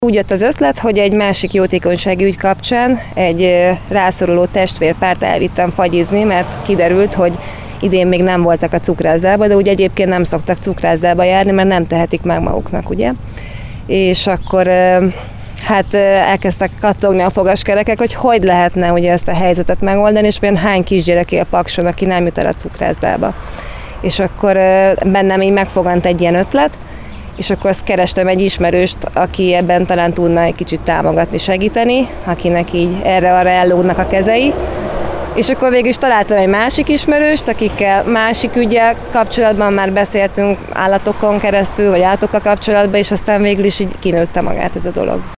Úgy jött az ötlet, hogy egy másik jótékonysági ügy kapcsán egy rászoruló testvérpárt elvittem fagyizni, mert kiderült, hogy idén még nem voltak a cukrászdába, de úgy egyébként nem szoktak cukrászdába járni, mert nem tehetik meg maguknak, ugye? És akkor elkezdtek kattogni a fogaskerekek, hogy lehetne ugye ezt a helyzetet megoldani, és például hány kisgyerek él Pakson, aki nem jut el a cukrászdába. És akkor bennem így megfogant egy ilyen ötlet, és akkor azt kerestem egy ismerőst, aki ebben talán tudna egy kicsit támogatni, segíteni, akinek így erre-arra ellódnak a kezei. És akkor végül is találtam egy másik ismerőst, akikkel másik üggyel kapcsolatban már beszéltünk állatokon keresztül, vagy állatokkal kapcsolatban, és aztán végül is így kinőtte magát ez a dolog.